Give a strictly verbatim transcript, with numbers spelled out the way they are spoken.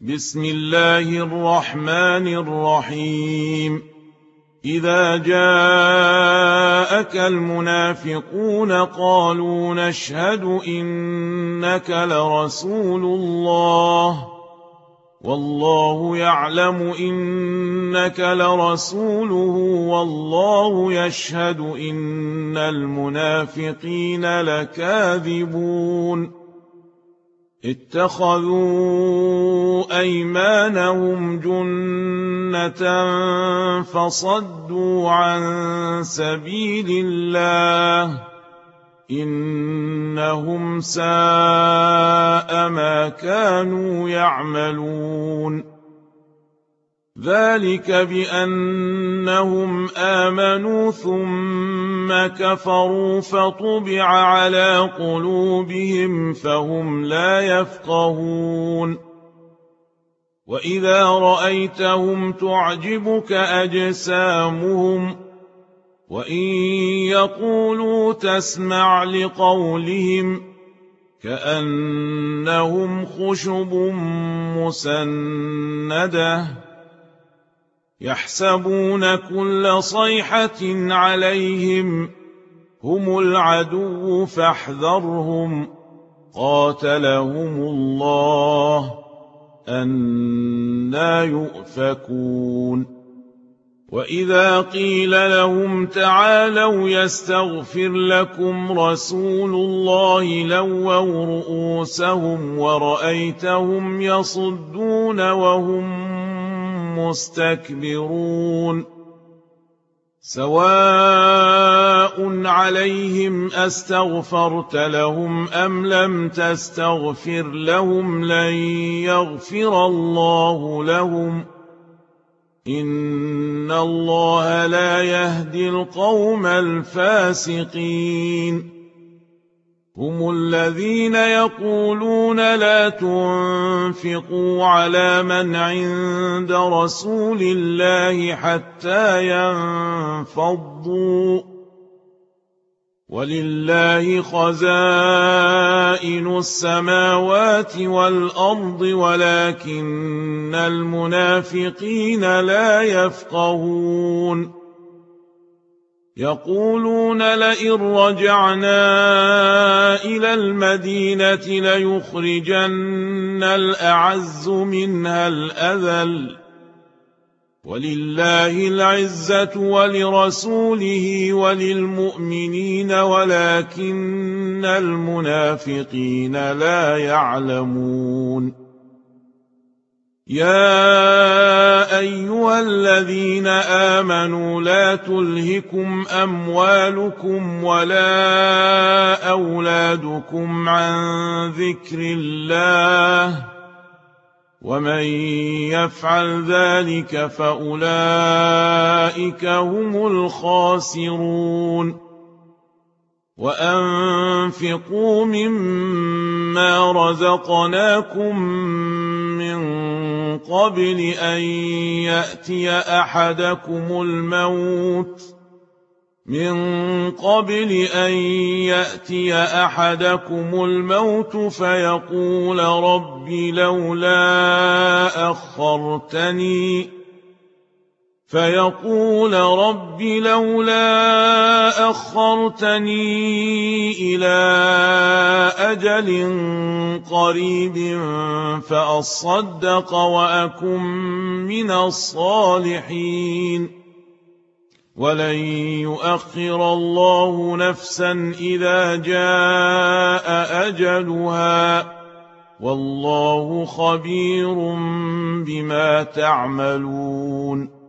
بسم الله الرحمن الرحيم إذا جاءك المنافقون قالوا نشهد إنك لرسول الله والله يعلم إنك لرسوله والله يشهد إن المنافقين لكاذبون اتخذوا أيمانهم جنة فصدوا عن سبيل الله إنهم ساء ما كانوا يعملون ذلك بأنهم آمنوا ثم كفروا فطبع على قلوبهم فهم لا يفقهون وإذا رأيتهم تعجبك أجسامهم وإن يقولوا تسمع لقولهم كأنهم خشب مسندة يحسبون كل صيحة عليهم هم العدو فاحذرهم قاتلهم الله أنى يؤفكون وإذا قيل لهم تعالوا يستغفر لكم رسول الله لووا رؤوسهم ورأيتهم يصدون وهم مستكبرون سواء عليهم أستغفرت لهم أم لم تستغفر لهم لن يغفر الله لهم إن الله لا يهدي القوم الفاسقين هم الذين يقولون لا تنفقوا على من عند رسول الله حتى ينفضوا ولله خزائن السماوات والأرض ولكن المنافقين لا يفقهون يقولون لئن رجعنا إلى المدينة ليخرجن الأعز منها الأذل ولله العزة ولرسوله وللمؤمنين ولكن المنافقين لا يعلمون يا أيها الذين آمنوا لا تلهكم أموالكم ولا أولادكم عن ذكر الله ومن يفعل ذلك فأولئك هم الخاسرون وأنفقوا مما رزقناكم من قبل أن يأتي أحدكم الموت من قبل أن يأتي أحدكم الموت فيقول رب لولا أخرتني فيقول رب لولا أخرتني إلى أجل قريب فأصدق وأكن من الصالحين ولن يؤخر الله نفسا إذا جاء أجلها والله خبير بما تعملون